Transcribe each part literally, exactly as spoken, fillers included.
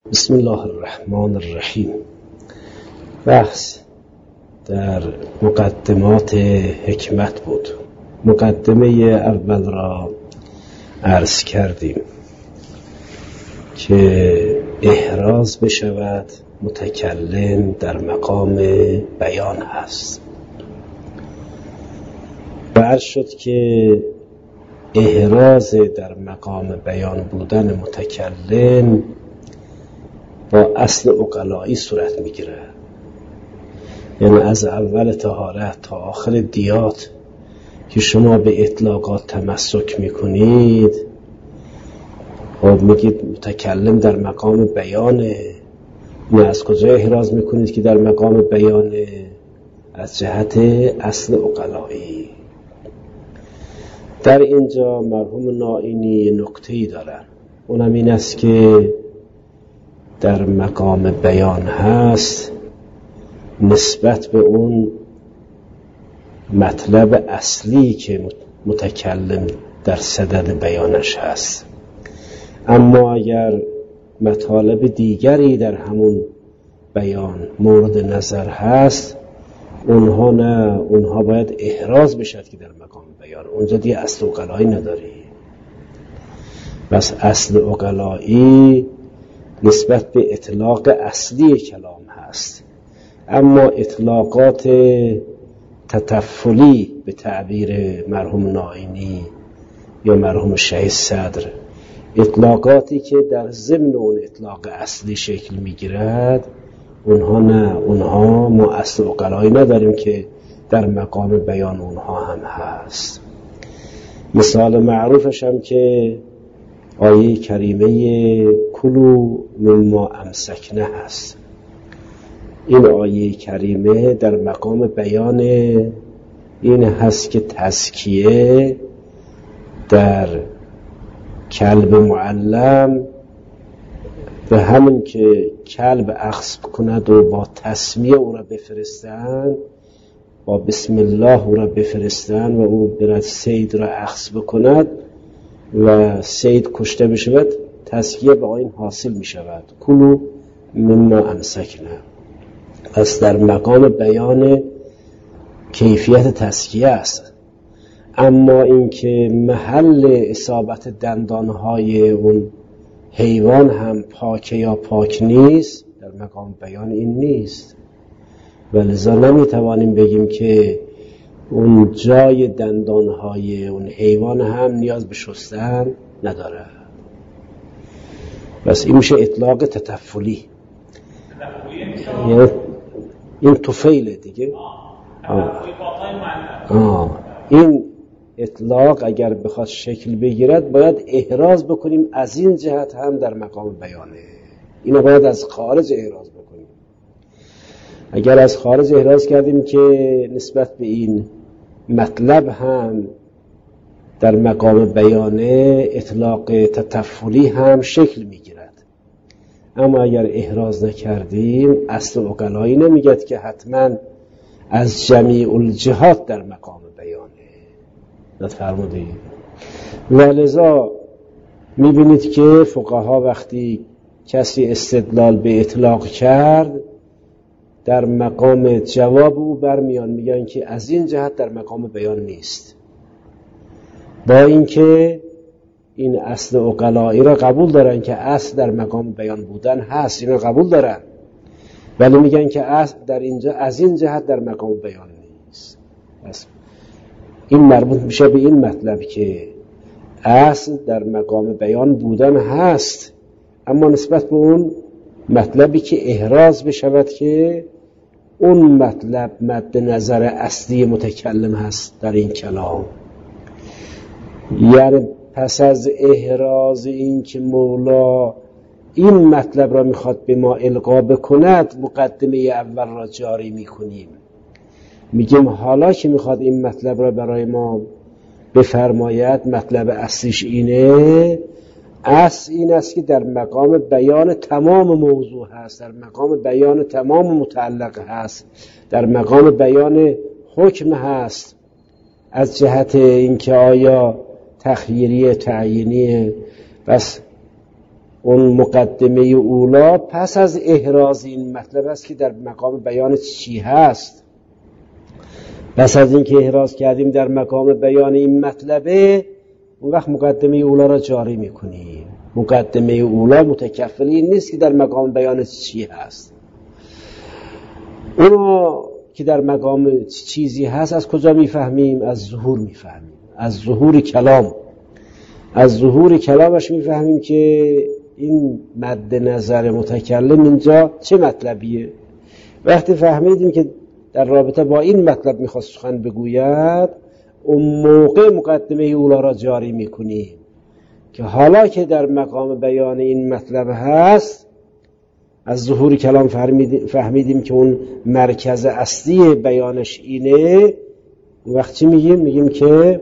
بسم الله الرحمن الرحیم. بحث در مقدمات حکمت بود. مقدمه اول را عرض کردیم که احراز بشود متکلم در مقام بیان هست. و عرض شد که احراز در مقام بیان بودن متکلم با اصل عقلایی صورت میگیره، یعنی از اول طهارت تا آخر دیات که شما به اطلاقات تمسک میکنید خب میگید متکلم در مقام بیانه. نه از کجا احراز میکنید که در مقام بیانه؟ از جهت اصل عقلایی. در اینجا مرحوم نائینی نکته‌ای دارن، اونم این است که در مقام بیان هست نسبت به اون مطلب اصلی که متکلم در صدد بیانش هست. اما اگر مطالب دیگری در همون بیان مورد نظر هست، اونها نه، اونها باید احراز بشد که در مقام بیان. اونجا دیگه اصل عقلایی نداری. بس اصل عقلایی نسبت به اطلاق اصلی کلام هست، اما اطلاقات تطفلی به تعبیر مرحوم نائینی یا مرحوم شهید صدر، اطلاقاتی که در ضمن اون اطلاق اصلی شکل میگیرد، اونها نه، اونها ما اصل عقلایی نداریم که در مقام بیان اونها هم هست. مثال معروفش هم که آیه کریمه کلوا مما امسکنا هست. این آیه کریمه در مقام بیان این هست که تزکیه در کلب معلم به همون که کلب اخذ کند و با تسمیه او را بفرستن، با بسم الله او را بفرستن و او برد صید را اخذ بکند و صید کشته بشود، تزکیه به این حاصل می شود. کلوا مما امسکنا. پس در مقام بیان کیفیت تزکیه است، اما اینکه محل اصابت دندانهای اون حیوان هم پاکه یا پاک نیست، در مقام بیان این نیست. ولذا نمی توانیم بگیم که اون جای دندانهای اون حیوان هم نیاز به شستن نداره. بس این میشه اطلاق تطفلی، یعنی این طفیله دیگه. آه. آه. این اطلاق اگر بخواد شکل بگیرد باید احراز بکنیم از این جهت هم در مقام بیانه. اینو باید از خارج احراز بکنیم. اگر از خارج احراز کردیم که نسبت به این مطلب هم در مقام بیانه اطلاق تطفلی هم شکل میگیرد، اما اگر احراز نکردیم اصل عقلایی نمیگد که حتما از جمیع الجهات در مقام بیانه. نفرمودید؟ ولذا میبینید که فقها وقتی کسی استدلال به اطلاق کرد، در مقام جواب او برمیان میگن که از این جهت در مقام بیان نیست، با اینکه این اصل عقلایی را قبول دارن که اصل در مقام بیان بودن هست، این را قبول دارن، ولی میگن که اصل در اینجا از این جهت در مقام بیان نیست. پس این مربوط میشه به این مطلب که اصل در مقام بیان بودن هست، اما نسبت به اون مطلبی که احراز بشود که اون مطلب مد نظر اصلی متکلم هست در این کلام. یعنی پس از احراز این که مولا این مطلب را میخواد به ما القا بکند، مقدمه اول را جاری میکنیم، میگیم حالا که میخواد این مطلب را برای ما بفرماید، مطلب اصلیش اینه، اصل این است که در مقام بیان تمام موضوع هست، در مقام بیان تمام متعلق هست، در مقام بیان حکم هست، از جهت اینکه آیا تخییری تعیینی. بس اون مقدمه اولا پس از احراز این مطلب است که در مقام بیان چی هست. پس از اینکه احراز کردیم در مقام بیان این مطلبه، اون وقت مقدمه اولا را جاری میکنیم. مقدمه اولا متکفل این نیست که در مقام بیان چی هست. اونو که در مقام چیزی هست از کجا میفهمیم؟ از ظهور میفهمیم، از ظهور کلام. از ظهور کلامش میفهمیم که این مد نظر متکلم اینجا چه مطلبیه. وقتی فهمیدیم که در رابطه با این مطلب میخواست سخن بگوید، اون موقع مقدمه اولا را جاری میکنیم که حالا که در مقام بیان این مطلب هست، از ظهور کلام فهمیدیم که اون مرکز اصلی بیانش اینه. وقت چی میگیم؟ میگیم که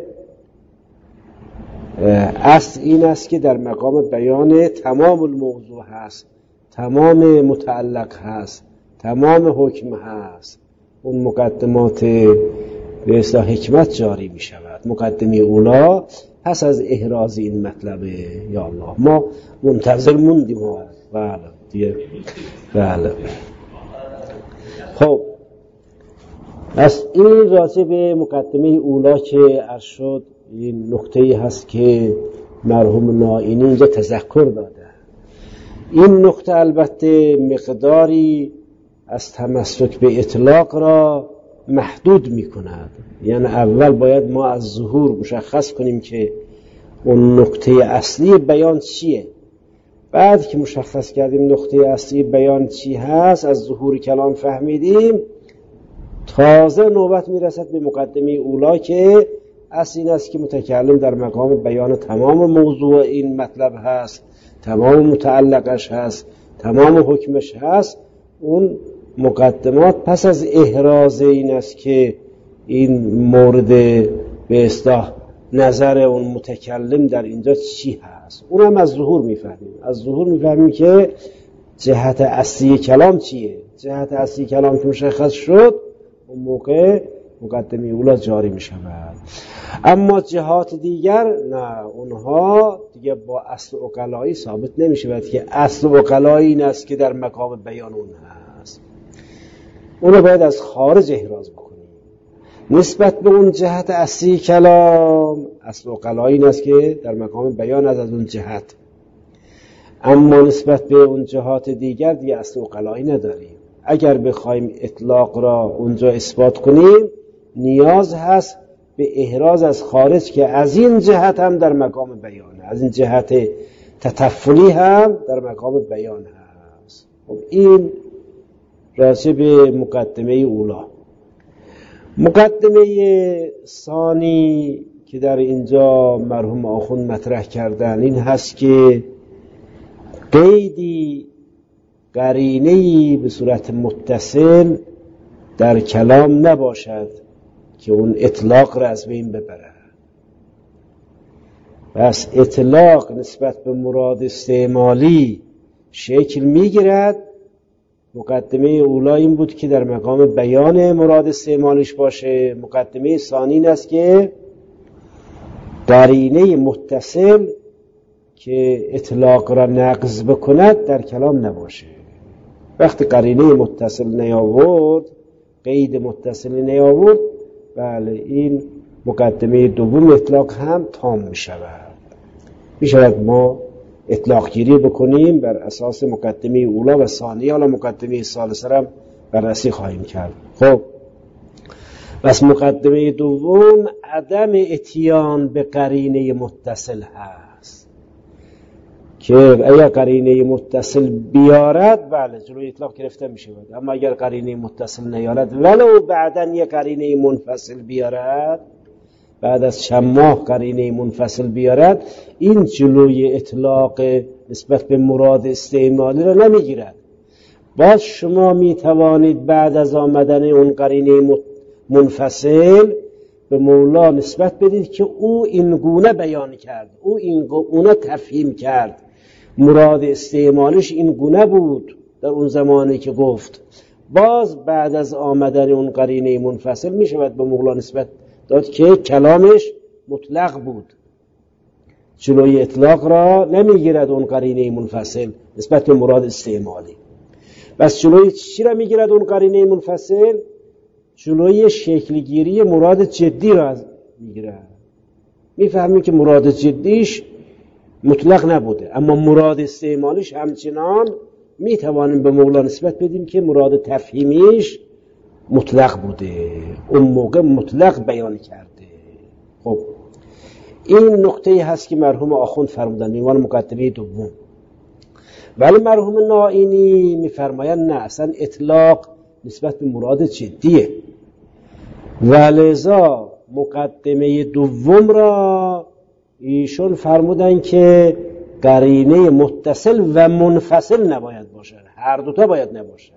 اصل این است که در مقام بیان تمام الموضوع هست، تمام متعلق هست، تمام حکم هست. اون مقدمات به اصطلاح حکمت جاری می شود. مقدمه اولا پس از احراز این مطلبه. یا الله، ما منتظر موندیم ها. بله دیگه. بله. خب از این راجع به مقدمه اولا که عرض شد، این نکته‌ای هست که مرحوم نائینی اینجا تذکر داده. این نکته البته مقداری از تمسک به اطلاق را محدود می کند. یعنی اول باید ما از ظهور مشخص کنیم که اون نکته اصلی بیان چیه. بعد که مشخص کردیم نکته اصلی بیان چی هست، از ظهور کلام فهمیدیم، تازه نوبت می رسد به مقدمه اولا که اصل این است که متکلم در مقام بیان تمام موضوع این مطلب هست، تمام متعلقش هست، تمام حکمش هست. اون مقدمات پس از احراز این است که این مورد به اصطلاح نظر اون متکلم در اینجا چی هست، اونم از ظهور میفهمیم. از ظهور میفهمیم که جهت اصلی کلام چیه. جهت اصلی کلام که مشخص شد، اون موقع مقدمه اولا جاری می شود. اما جهات دیگر نه، اونها دیگه با اصل عقلایی ثابت نمی شود که اصل عقلایی این است که در مقام بیان اون هست. اونو باید از خارج احراز بکنیم. نسبت به اون جهت اصلی کلام، اصل عقلایی این است که در مقام بیان از, از اون جهت. اما نسبت به اون جهات دیگر دیگه اصل عقلایی نداریم. اگر بخوایم اطلاق را اونجا اثبات کنیم، نیاز هست به احراز از خارج که از این جهت هم در مقام بیان، از این جهت تطفلی هم در مقام بیان هست. خب این راجع به مقدمه اولا. مقدمه ثانی که در اینجا مرحوم آخوند مطرح کردن این هست که قیدی، قرینه‌ای به صورت متصل در کلام نباشد که اون اطلاق را از بین ببره. پس اطلاق نسبت به مراد استعمالی شکل میگیرد. مقدمه اولا این بود که در مقام بیان مراد استعمالیش باشه. مقدمه ثانی این است که قرینه متصل که اطلاق را نقض بکند در کلام نباشه. وقتی قرینه متصل نیاورد، قید متصل نیاورد، بله این مقدمه دوم اطلاق هم تام می شود. می شود ما اطلاق گیری بکنیم بر اساس مقدمه اولا و ثانی، حالا مقدمه ثالثه را بررسی خواهیم کرد. خب بس مقدمه دوم عدم اتیان به قرینه متصل هست که اگر قرینه متصل بیارد بله جلوی اطلاق گرفته می شود. اما اگر قرینه متصل نیارد ولو بعدن یک قرینه منفصل بیارد، بعد از چند ماه قرینه منفصل بیارد، این جلوی اطلاق نسبت به مراد استعمالی را نمیگیرد. باز شما می توانید بعد از آمدن اون قرینه منفصل به مولا نسبت بدید که او این گونه بیان کرد، او این گونه تفهیم کرد، مراد استعمالش این گونه بود در اون زمانی که گفت. باز بعد از آمدن اون قرینه منفصل می شود به مولا نسبت داد که کلامش مطلق بود، جلوی اطلاق را نمیگیرد اون قرینه منفصل نسبت به مراد استعمالی. بس جلوی چی را میگیرد اون قرینه منفصل؟ جلوی شکلگیری مراد جدی را میگیرد. میفهمیم که مراد جدیش مطلق نبوده، اما مراد استعمالیش همچنان میتوانیم به مولا نسبت بدیم که مراد تفهیمیش مطلق بوده، اون موقع مطلق بیان کرده. خب این نقطه هست که مرحوم آخوند فرمودن به عنوان مقدمه دوم. ولی مرحوم نائینی میفرمایند نه، اصلا اطلاق نسبت به مراد جدیه، ولذا مقدمه دوم را ایشون فرمودن که قرینه متصل و منفصل نباید باشد، هر دوتا باید نباشد.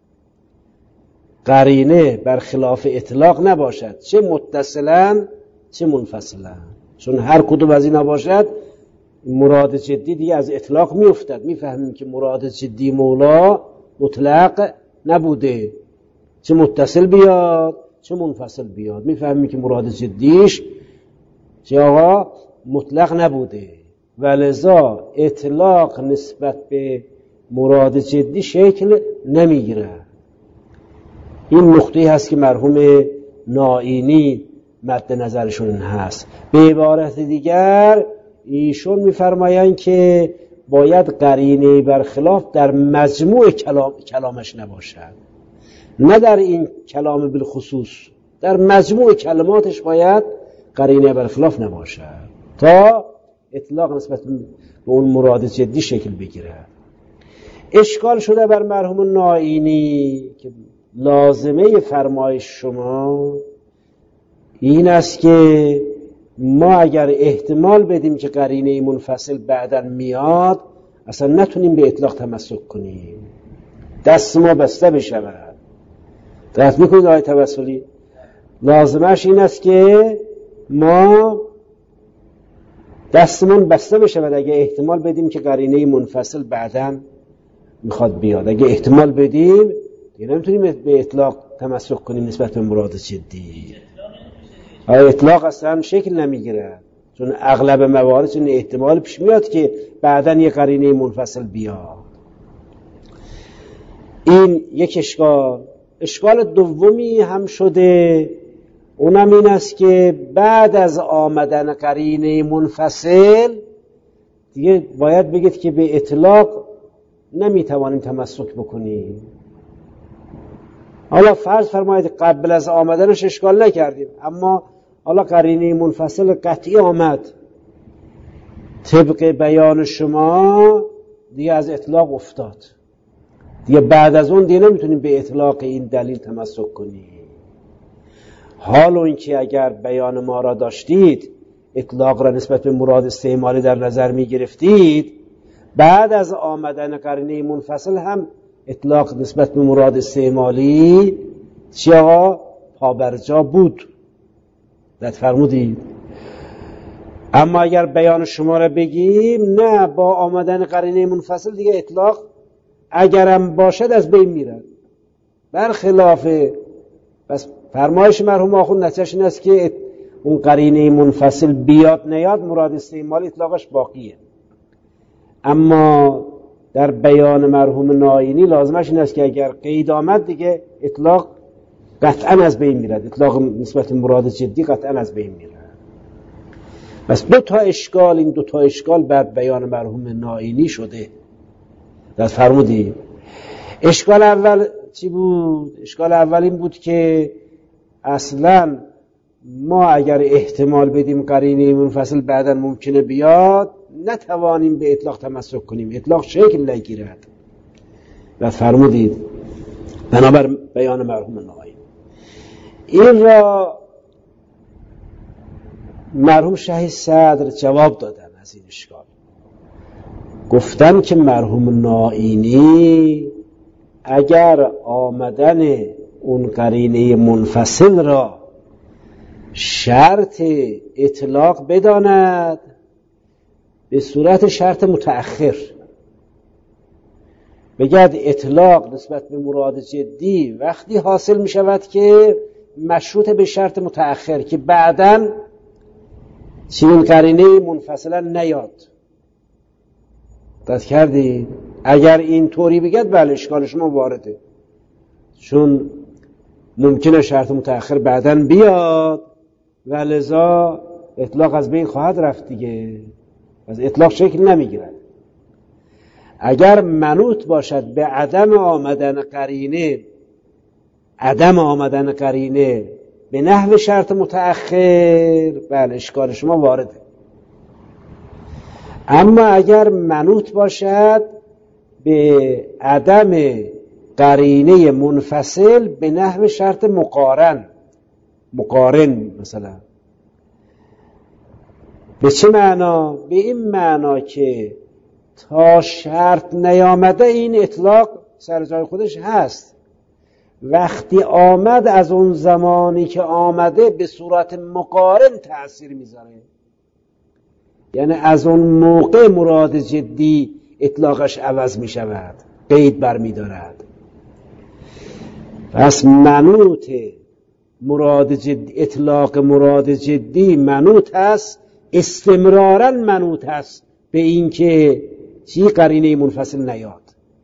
قرینه برخلاف اطلاق نباشد، چه متصلا چه منفصلا، چون هر کدوم از اینا باشد مراد جدی دیگه از اطلاق میافتد. میفهمیم که مراد جدی مولا مطلق نبوده، چه متصل بیاد چه منفصل بیاد. میفهمیم که مراد جدیش چه آقا مطلق نبوده، ولذا اطلاق نسبت به مراد جدی شکل نمیگیره. این نقطه هست که مرحوم نائینی مد نظرشون هست. به عبارت دیگر ایشون میفرمایند که باید قرینه برخلاف در مجموع کلام کلامش نباشد، نه در این کلام بالخصوص، در مجموع کلماتش باید قرینه برخلاف نباشد تا اطلاق نسبت به اون مراد جدی شکل بگیره. اشکال شده بر مرحوم نائینی که لازمه فرمایش شما این است که ما اگر احتمال بدیم که قرینه منفصل بعداً میاد، اصلا نتونیم به اطلاق تمسک کنیم، دست ما بسته بشود. درست میکنید آیه توسلی؟ لازمش این است که ما دستمون بسته بشود اگه احتمال بدیم که قرینه منفصل بعداً میخواد بیاد. اگه احتمال بدیم دیگه نمیتونیم به اطلاق تمسک کنیم نسبت به مراد جدی. اطلاق اصلا شکل نمیگیره، چون اغلب موارد چون احتمال پیش میاد که بعداً یه قرینه منفصل بیاد. این یک اشکال. اشکال دومی هم شده، اونم این است که بعد از آمدن قرینه منفصل دیگه باید بگید که به اطلاق نمیتوانیم تمسک بکنیم. حالا فرض فرمایید قبل از آمدنش اشکال نکردیم، اما حالا قرینه منفصل قطعی آمد، طبق بیان شما دیگه از اطلاق افتاد، دیگه بعد از اون دیگه نمیتونیم به اطلاق این دلیل تمسک کنیم. حالا اینکه اگر بیان ما را داشتید، اطلاق را نسبت به مراد استعمالی در نظر می گرفتید، بعد از آمدن قرینه منفصل هم اطلاق نسبت به مراد استعمالی چی آقا؟ پابرجا بود. دت فرمودید. اما اگر بیان شما را بگیم نه، با آمدن قرینه منفصل دیگه اطلاق اگرم باشد از بین میرد، برخلاف. پس فرمایش مرحوم آخوند نتیجهش این است که اون قرینه منفصل بیاد نیاد مراد استعمالی اطلاقش باقیه. اما در بیان مرحوم نائینی لازمش این است که اگر قید آمد دیگه اطلاق قطعا از بین میرد، اطلاق نسبت مراد جدی قطعا از بین میرد. بس دو تا اشکال، این دو تا اشکال بر بیان مرحوم نائینی شده. در فرمودی اشکال اول چی بود؟ اشکال اول این بود که اصلا ما اگر احتمال بدیم قرینه منفصل بعدا ممکنه بیاد، نتوانیم به اطلاق تمسک کنیم، اطلاق شکل نگیرد. و فرمودید بنابر بیان مرحوم نائینی. این را مرحوم شهید صدر جواب دادن از این اشکال. گفتن که مرحوم نائینی اگر آمدن اون قرینه منفصل را شرط اطلاق بداند، به صورت شرط متأخر بگد اطلاق نسبت به مراد جدی وقتی حاصل می شود که مشروط به شرط متأخر، که بعداً چنین قرینه منفصلا نیاد. دست کردید؟ اگر این طوری بگید بله اشکال شما وارده، چون ممکنه شرط متأخر بعداً بیاد و لذا اطلاق از بین خواهد رفت دیگه، از اطلاق شکل نمیگیرد. اگر منوط باشد به عدم آمدن قرینه، عدم آمدن قرینه به نحو شرط متأخر، بله اشکال شما وارده. اما اگر منوط باشد به عدم قرینه منفصل به نحو شرط مقارن، مقارن مثلا، به چه معنا؟ به این معنا که تا شرط نیامده این اطلاق سر جای خودش هست، وقتی آمد از اون زمانی که آمده به صورت مقارن تأثیر میذاره، یعنی از اون موقع مراد جدی اطلاقش عوض میشود، قید برمیدارد. پس منوط مراد جدی، اطلاق مراد جدی منوط است، استمرارا منوط است به این که چی؟ قرینه منفصل نیاد،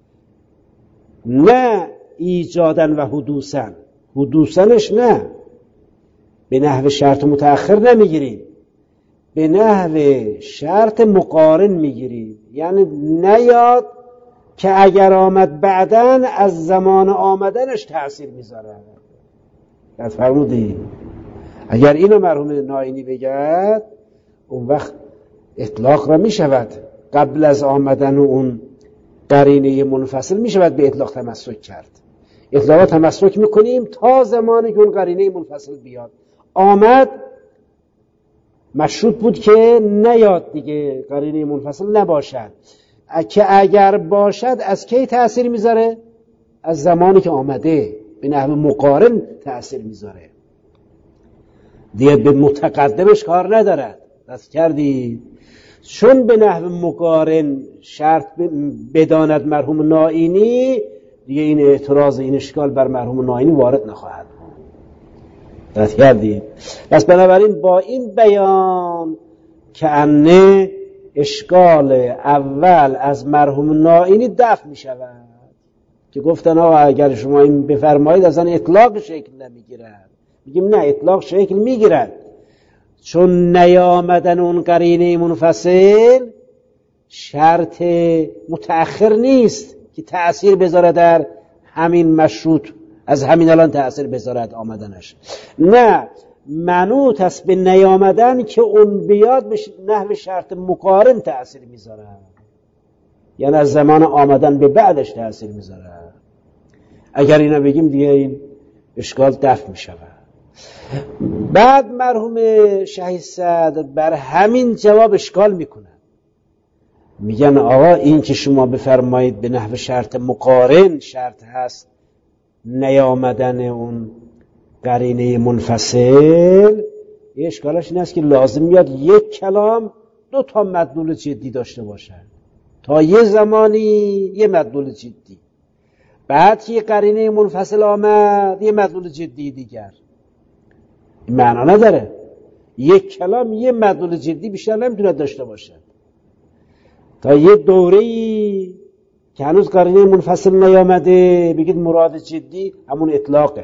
نه ایجادن و حدوثن. حدوثنش نه، به نحو شرط متأخر نمیگیریم، به نحو شرط مقارن میگیریم، یعنی نیاد که اگر آمد بعدن از زمان آمدنش تأثیر میذاره. از فرمودی اگر اینو مرحوم ناینی بگد اون وقت اطلاق را میشود قبل از آمدن اون قرینه منفصل میشود به اطلاق تمسک کرد. اطلاق تمسک میکنیم تا زمانی که اون قرینه منفصل بیاد. آمد مشروط بود که نیاد دیگه، قرینه منفصل نباشد، که اگر باشد از کی تأثیر میذاره؟ از زمانی که آمده، به نحو مقارن تأثیر میذاره دیگه، به متقدمش کار ندارد. دست کردی؟ چون به نحو مقارن شرط بداند مرحوم ناینی، دیگه این اعتراض، این اشکال بر مرحوم ناینی وارد نخواهد. دست کردی؟ پس بنابراین با این بیان که انه اشکال اول از مرحوم ناینی دفع می شود که گفتن آقا اگر شما این بفرمایید اصلا اطلاق شکل نمیگیرد. میگیم نه، اطلاق شکل میگیرد، چون نیامدن اون قرینه منفصل شرط متأخر نیست که تأثیر بذاره در همین مشروط، از همین الان تأثیر بذارد آمدنش. نه، منوط است به نیامدن که اون بیاد به نحو شرط مقارن تأثیر میذاره، یعنی از زمان آمدن به بعدش تأثیر میذاره. اگر اینا بگیم دیگه این اشکال دفع میشود. بعد مرحوم شهید صدر بر همین جواب اشکال میکنن، میگن آقا این که شما بفرمایید به نحو شرط مقارن شرط هست نیامدن اون قرینه منفصل، یه اشکالش این است که لازم میاد یک کلام دو تا مدلول جدی داشته باشن، تا یه زمانی یه مدلول جدی، بعد که قرینه منفصل آمد یه مدلول جدی دیگر. این معنا نداره، یک کلام یه مدلول جدی بیشتر نمیتونه داشته باشه. تا یه دوره‌ای که هنوز قرینه منفصل نیامده بگید مراد جدی همون اطلاقه،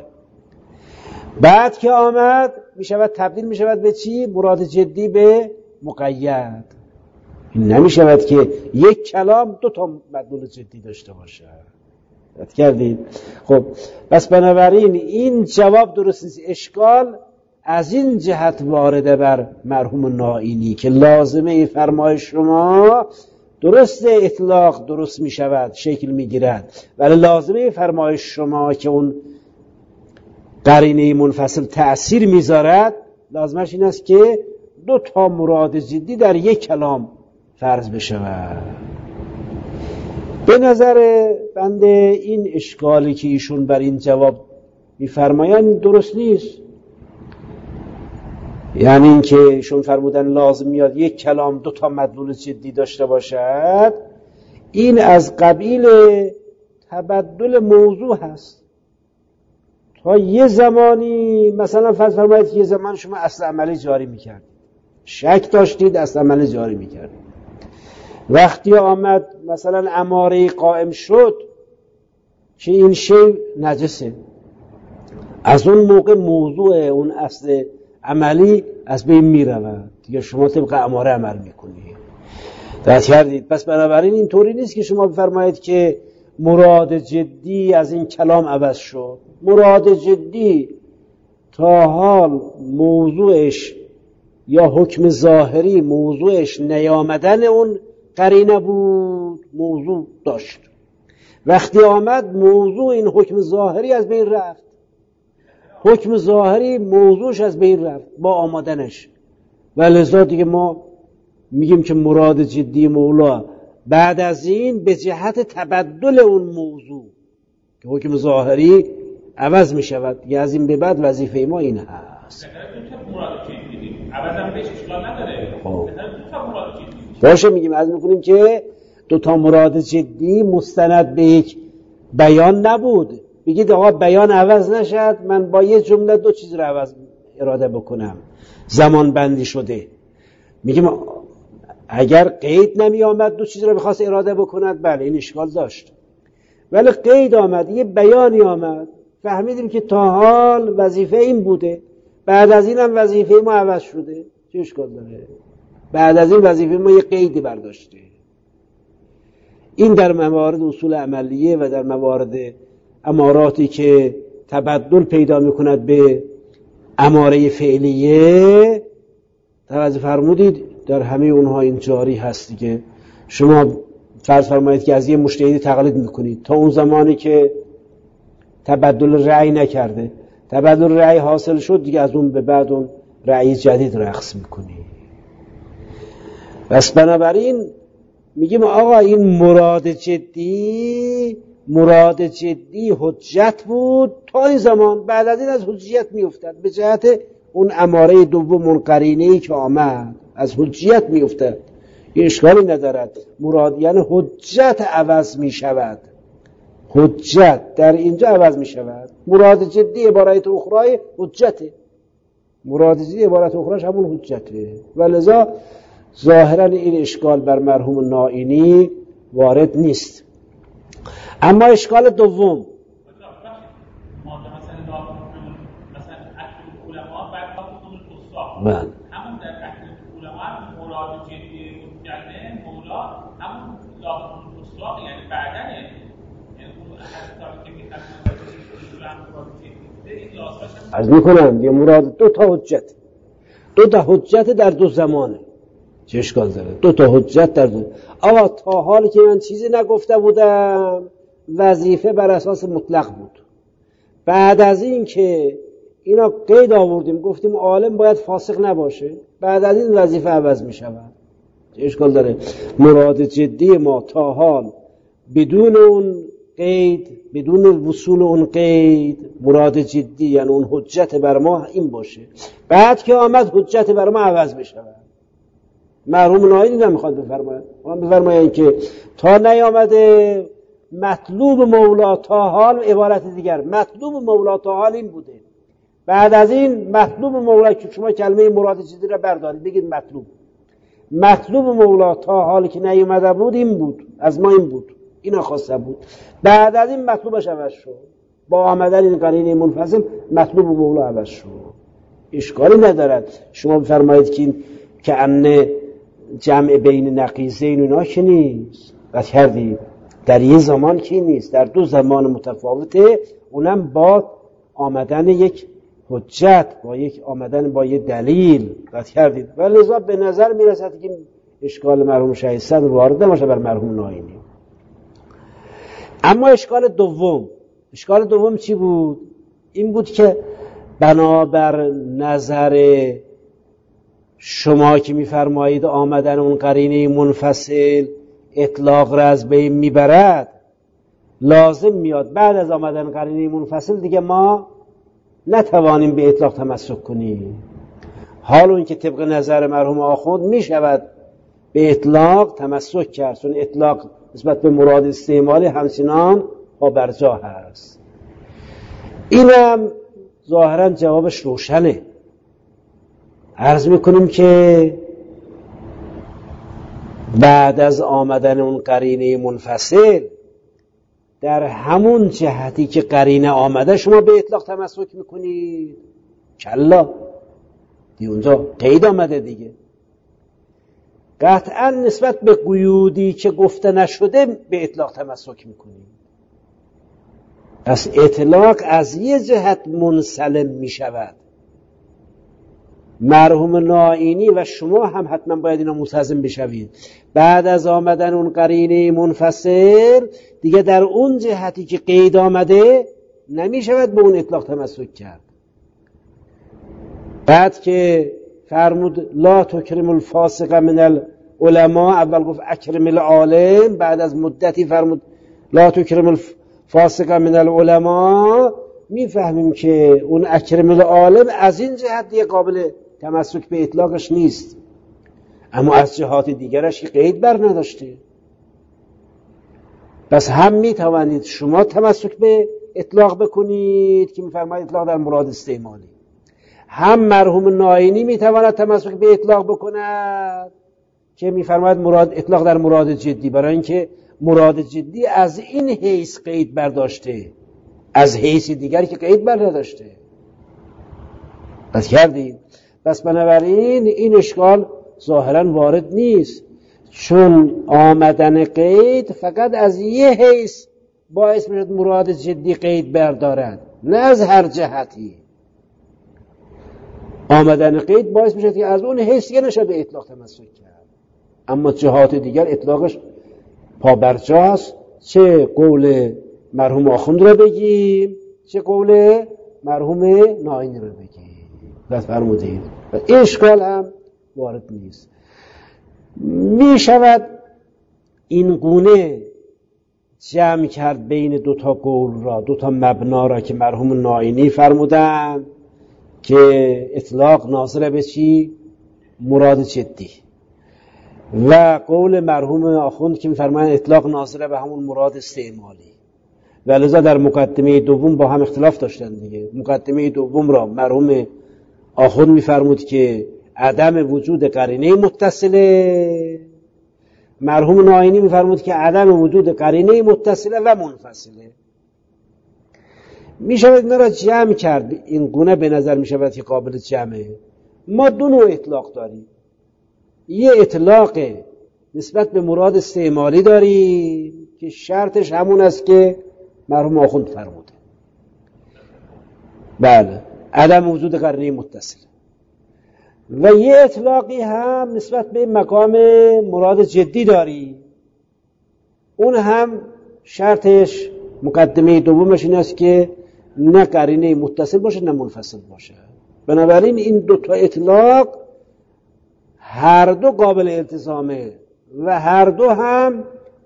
بعد که آمد میشود تبدیل میشود به چی؟ مراد جدی به مقید. این نمیشود که یک کلام دو تا مدلول جدی داشته باشه. رد کردید؟ خب پس بنابراین این جواب درست نیست. اشکال از این جهت وارده بر مرحوم ناینی که لازمه فرمایش شما درست اطلاق درست می شود، شکل می گیرد، ولی لازمه فرمایش شما که اون قرینه منفصل تأثیر می زارد، لازمش این است که دو تا مراد جدی در یک کلام فرض بشود. به نظر بنده این اشکالی که ایشون بر این جواب می فرمایند درست نیست. یعنی این که ایشون فرمودن لازم میاد یک کلام دو تا مدلول جدی داشته باشد، این از قبیل تبدل موضوع هست. تا یه زمانی مثلا فرض فرمایید که یه زمان شما اصل عملی جاری میکرد، شک داشتید از عمل جاری میکردید. وقتی آمد مثلا اماره قائم شد که این شی نجسه، از اون موقع موضوع اون اصل عملی از بین میرود دیگه، شما طبق اماره عمل میکنید. دست کردید. پس بنابراین این طوری نیست که شما بفرمایید که مراد جدی از این کلام عوض شد. مراد جدی تا حال موضوعش یا حکم ظاهری موضوعش نیامدن اون قرینه بود، موضوع داشت. وقتی آمد موضوع این حکم ظاهری از بین رفت، حکم ظاهری موضوعش از بین رفت با آمدنش، و لذا دیگه ما میگیم که مراد جدی مولا بعد از این به جهت تبدل اون موضوع که حکم ظاهری عوض میشود دیگه، از این به بعد وظیفه ما این هست. باشه میگیم از میکنیم که دو تا مراد جدی مستند به یک بیان نبود. بگید آقا بیان عوض نشد، من با یه جمله دو چیز رو عوض اراده بکنم، زمان بندی شده. میگیم اگر قید نمی آمد دو چیز رو بخواست اراده بکند، بله این اشکال داشت، ولی قید آمد، یه بیانی آمد، فهمیدیم که تا حال وظیفه این بوده، بعد از این هم وظیفه ما عوض شده، چه اشکال داره؟ بعد از این وظیفه ما یه قیدی برداشته. این در موارد اصول عملیه و در موارد اماراتی که تبدل پیدا میکند به اماره فعلیه توجه فرمودید، در همه اونها این جاری هست دیگه. شما فرض فرمایید که از یه مجتهدی تقلید میکنید تا اون زمانی که تبدل رأی نکرده، تبدل رأی حاصل شد دیگه، از اون به بعد اون رأی جدید رخص میکنید. بس بنابراین میگیم آقا این مراد جدی، مراد جدی حجت بود تا این زمان، بعد از این از حجیت میافتد به جهت اون اماره دوم، اون قرینه‌ای که آمد از حجیت میافتد. این اشکالی ندارد. مراد یعنی حجت عوض میشود، حجت در اینجا عوض میشود. مراد جدی عبارت اخرای حجته، مراد جدی عبارت اخراش همون حجته، ولذا ظاهرا این اشکال بر مرحوم نائینی وارد نیست. اما اشکال دوم، بله همون در اصل علما مراد جدی مجدد مولا همون لاحظ الاسواق یعنی بعدنه، یعنی اون حتی که میخواد از میکنم یه مراد دو تا حجت، دو تا حجت در دو زمانه، چه اشکال داره؟ دو تا حجت در دو. آقا تا حالی که من چیزی نگفته بودم وظیفه بر اساس مطلق بود، بعد از این که اینا قید آوردیم گفتیم عالم باید فاسق نباشه، بعد از این وظیفه عوض می شود، چه اشکال داره؟ مراد جدی ما تا حال بدون اون قید، بدون وصول اون قید، مراد جدی یعنی اون حجت بر ما این باشه، بعد که آمد حجت بر ما عوض می شود. مرحوم نائینی نمیخواد بفرماید، من بفرماید که تا نیامده مطلوب مولا تا حال عبارت دیگر، مطلوب مولا تا حال این بوده، بعد از این مطلوب مولا که شما کلمه مراد جدی را بردارید بگید مطلوب، مطلوب مولا تا حالی که نیامده بود این بود، از ما این بود، اینا خواسته بود، بعد از این مطلوبش عوض شد، با آمدن این قرینه منفصل مطلوب مولا عوض شد. اشکالی ندارد شما بفرمایید که این که ان جمع بین نقیضین اینا که نیست، بس کردید در یه زمان که نیست، در دو زمان متفاوته، اونم با آمدن یک حجت، با یک آمدن با یک دلیل، بس کردید. و لذا به نظر میرسد که اشکال مرحوم شهید صدر وارد نباشه بر مرحوم نائینی. اما اشکال دوم، اشکال دوم چی بود؟ این بود که بنابر نظر شما که میفرمایید آمدن اون قرینه منفصل اطلاق را از بین میبرد، لازم میاد بعد از آمدن قرینه منفصل دیگه ما نتوانیم به اطلاق تمسک کنیم، حال اون که طبق نظر مرحوم آخوند میشود به اطلاق تمسک کرد، چون اطلاق نسبت به مراد استعمالی همچنان ها برجا هست. اینم ظاهرا جوابش روشنه، عرض میکنیم که بعد از آمدن اون قرینه منفصل در همون جهتی که قرینه آمده شما به اطلاق تمسک میکنید؟ کلا، دی اونجا قید آمده دیگه. قطعا نسبت به قیودی که گفته نشده به اطلاق تمسک میکنید. پس اطلاق از یه جهت منسلم میشود. مرحوم نائینی و شما هم حتما باید اینا ملتزم بشوید. بعد از آمدن اون قرینه منفصل دیگه در اون جهتی که قید آمده نمیشود به اون اطلاق تمسک کرد. بعد که فرمود لا تکرم الفاسق من العلماء، اول گفت اکرم العالم، بعد از مدتی فرمود لا تکرم الفاسق من العلماء، میفهمیم که اون اکرم العالم از این جهت دیگه قابل تمسک به اطلاقش نیست، اما از جهات دیگرش که قید بر نداشته. پس هم میتوانید شما تمسک به اطلاق بکنید که میفرماید اطلاق در مراد استعمالی، هم مرحوم نائینی میتواند تمسک به اطلاق بکند که میفرماید مراد اطلاق در مراد جدی، برای اینکه مراد جدی از این حیث قید برداشته، از حیث دیگری که قید بر نداشته. پس کردید. پس بنابراین این اشکال ظاهرا وارد نیست، چون آمدن قید فقط از یه حیث باعث میشد مراد جدی قید بردارد، نه از هر جهتی. آمدن قید باعث میشد که از اون حیث دیگه نشه به اطلاق تمسک کرد، اما جهات دیگر اطلاقش پابرجا است. چه قول مرحوم آخوند رو بگیم، چه قول مرحوم نائینی رو بگیم. دست فرمودید. اشکال هم وارد نیست. می شود این گونه جمع کرد بین دوتا قول را، دوتا مبنا را که مرحوم نائینی فرمودن که اطلاق ناظر به چی؟ مراد جدی، و قول مرحوم آخوند که می‌فرمایند اطلاق ناظر به همون مراد استعمالی. و لذا در مقدمه دوم با هم اختلاف داشتن دیگه. مقدمه دوم را مرحوم آخوند می‌فرمود که عدم وجود قرینه متصله، مرحوم نائینی می‌فرمود که عدم وجود قرینه متصله و منفصله. میشود اینا را جمع کرد. این گونه به نظر میشود که قابل جمعه. ما دو نوع اطلاق داریم. یه اطلاق نسبت به مراد استعمالی داریم که شرطش همون است که مرحوم آخوند فرموده، بله، عدم وجود قرینه متصل. و یه اطلاقی هم نسبت به مقام مراد جدی داریم، اون هم شرطش مقدمه دومش این است که نه قرینه متصل باشه نه منفصل باشه. بنابراین این دو تا اطلاق هر دو قابل التزامه و هر دو هم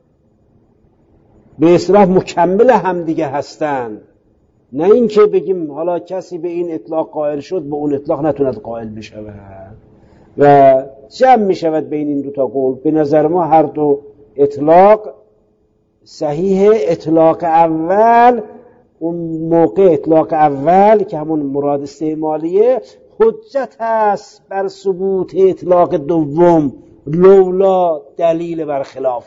به اصطلاح مکمل هم دیگه هستند. نه اینکه بگیم حالا کسی به این اطلاق قائل شد به اون اطلاق نتوند قائل بشود و جمع می شود بین این دو تا قول. به نظر ما هر دو اطلاق صحیح. اطلاق اول، اون موقع اطلاق اول که همون مراد استعمالیه، حجت است بر ثبوت اطلاق دوم لولا دلیل برخلاف.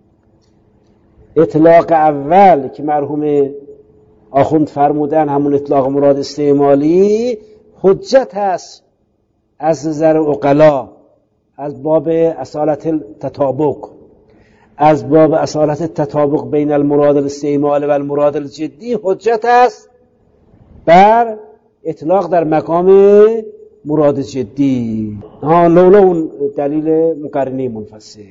اطلاق اول که مرحوم آخوند فرمودن همون اطلاق مراد استعمالی حجت است از نظر عقلا، از باب اصالت التطابق، از باب اصالت التطابق بین المراد الاستعمالی و المراد الجدی حجت است بر اطلاق در مقام مراد جدی. ها لولا اون دلیل مقرنه منفصل.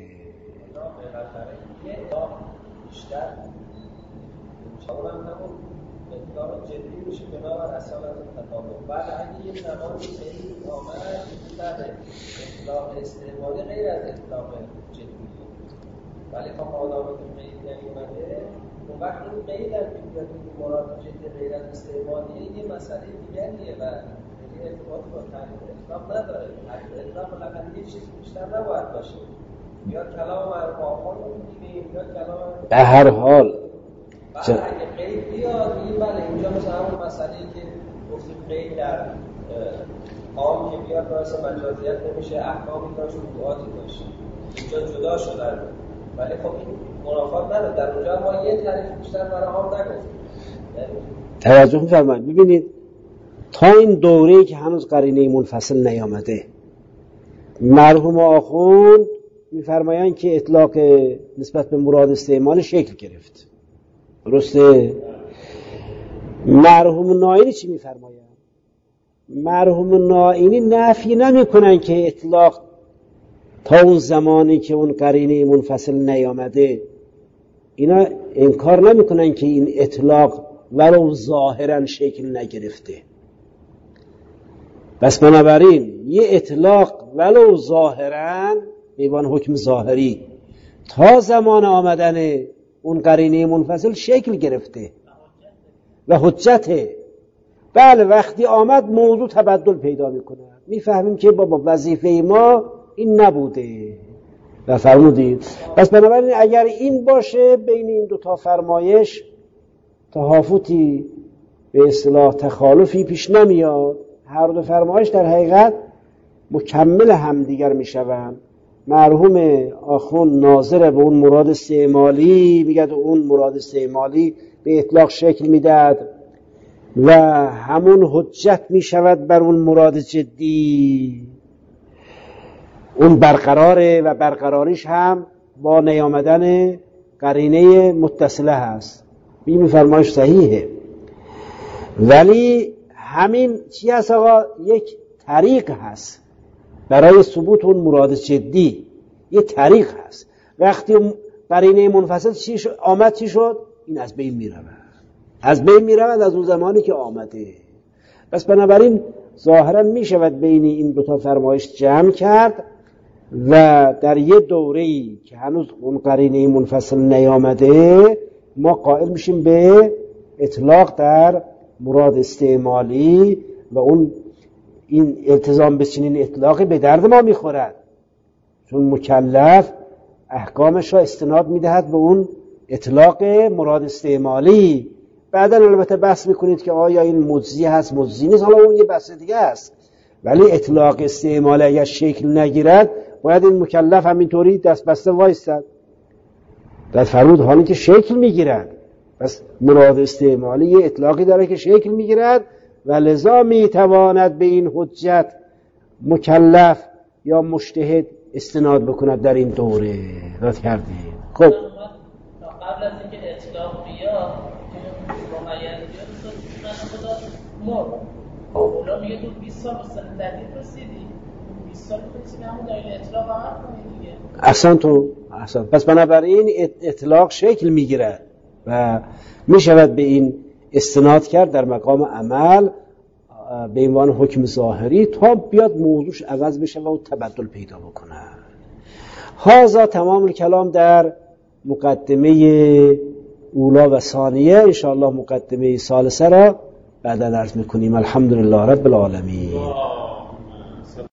بعد اگه یک زمانی خیلی آمد در اطلاق استعمالی غیر از اطلاق جدی، ولی تا آدامه که قید نمی‌اومده، اون وقت این قید در مراد جدی غیر از استعمالی یه مسئله دیگریه و یه ارتباط با تعریف اطلاق نداره. اطلاق فقط یه چیز بیشتر نباید باشه. یا کلام مرحوم آخوند رو می‌گیم یا کلام به هر حال بعد اگه قید بیاد این بله اینجا مثلا همون مسئله‌ای که گفتیم قید در عام که بیاد باعث مجازیت نمیشه، احکامی داشت و موضوعاتی داشت اینجا جدا شدن، ولی خب این منافات نداره. در اونجا ما یه تعریف بیشتر برای عام نگفتیم. توجه می‌فرمایید. ببینید تا این دوره‌ای که هنوز قرینه منفصل نیامده، مرحوم آخوند می‌فرمایند که اطلاق نسبت به مراد استعمال شکل گرفت. درسته؟ مرحوم نائینی چی می‌فرمایند؟ مرحوم نائینی نفی نمی‌کنن که اطلاق تا اون زمانی که اون قرینه منفصل نیامده، اینا انکار نمی‌کنن که این اطلاق ولو ظاهرا شکل نگرفته. بس بنابراین یه اطلاق ولو ظاهرا میوان حکم ظاهری تا زمان آمدن اون قرینه منفصل شکل گرفته و حجته. بله وقتی آمد موضوع تبدل پیدا میکنه، میفهمیم که بابا وظیفه ما این نبوده و فرمودید. پس بنابراین اگر این باشه بین این دوتا فرمایش تهافتی به اصطلاح تخالفی پیش نمیاد، هر دو فرمایش در حقیقت مکمل همدیگر میشوند. مرحوم آخوند ناظر به اون مراد استعمالی میگه اون مراد استعمالی به اطلاق شکل میداد و همون حجت میشود بر اون مراد جدی، اون برقراره و برقراریش هم با نیامدن قرینه متصله هست. این فرمایش صحیحه، ولی همین چی هست آقا؟ یک طریق هست برای ثبوت اون مراد جدی، یک طریق هست. وقتی قرینه منفصل چی شد؟ آمد چی شد؟ این از بین می رود، از بین می رود از اون زمانی که آمده. پس بنابراین ظاهرا می شود بین این دوتا فرمایش جمع کرد و در یه دوره‌ای که هنوز اون قرینه منفصل نیامده ما قائل میشیم به اطلاق در مراد استعمالی و اون این التزام به چنین اطلاقی به درد ما میخورد، چون مکلف احکامش را استناد میدهد به اون اطلاق مراد استعمالی. بعدا البته بحث میکنید که آیا این مجزی هست مجزی نیست، حالا اون یه بحث دیگه است. ولی اطلاق استعمالی اگر شکل نگیرد باید این مکلف همینطوری دست بسته وایستد. در فرمود حالی که شکل میگیرد، پس مراد استعمالی یه اطلاقی داره که شکل میگیرد و لذا میتواند به این حجت مکلف یا مجتهد استناد بکند در این دوره. رد کردیم. خب قبل از اینکه اطلاق بیاد که معین بیاد خدا مرد اولا میگه تو بیست سال به سن دقیق رسیدی، بیست سال رسیدی همون دلیل اطلاق عمل کنی دیگه. احسن تو احسن. پس بنابراین اطلاق شکل میگیرد و میشود به این استناد کرد در مقام عمل به عنوان حکم ظاهری تا بیاد موضوعش عوض بشه و تبدل پیدا بکنه. هذا تمام الکلام در مقدمه اولا و ثانیه. انشاءالله مقدمه ثالثه را بعدا عرض میکنیم. الحمدلله رب العالمین.